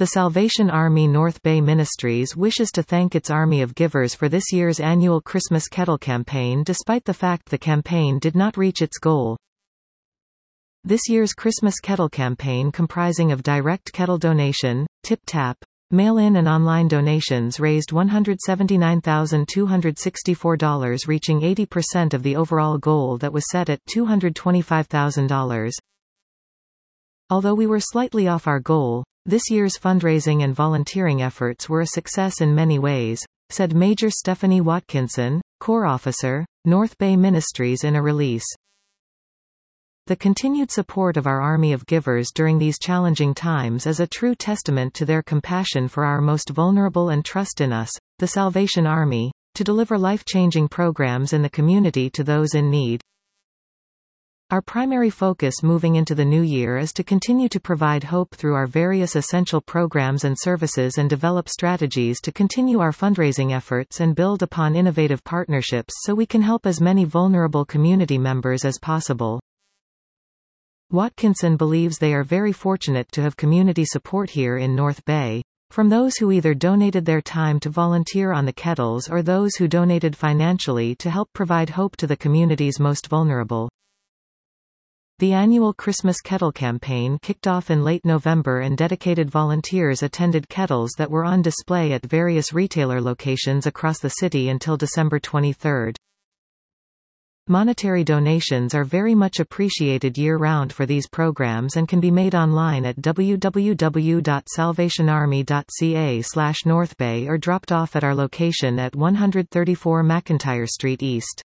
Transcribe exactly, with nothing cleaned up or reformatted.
The Salvation Army North Bay Ministries wishes to thank its Army of Givers for this year's annual Christmas Kettle campaign despite the fact the campaign did not reach its goal. This year's Christmas Kettle campaign, comprising of direct kettle donation, tip-tap, mail-in and online donations, raised one hundred seventy-nine thousand two hundred sixty-four dollars, reaching eighty percent of the overall goal that was set at two hundred twenty-five thousand dollars. Although we were slightly off our goal, this year's fundraising and volunteering efforts were a success in many ways, said Major Stephanie Watkinson, Corps Officer, North Bay Ministries, in a release. The continued support of our Army of Givers during these challenging times is a true testament to their compassion for our most vulnerable and trust in us, the Salvation Army, to deliver life-changing programs in the community to those in need. Our primary focus moving into the new year is to continue to provide hope through our various essential programs and services and develop strategies to continue our fundraising efforts and build upon innovative partnerships so we can help as many vulnerable community members as possible. Watkinson believes they are very fortunate to have community support here in North Bay, from those who either donated their time to volunteer on the kettles or those who donated financially to help provide hope to the community's most vulnerable. The annual Christmas Kettle campaign kicked off in late November and dedicated volunteers attended kettles that were on display at various retailer locations across the city until December twenty-third. Monetary donations are very much appreciated year-round for these programs and can be made online at w w w dot salvation army dot c a slash northbay or dropped off at our location at one thirty-four McIntyre Street East.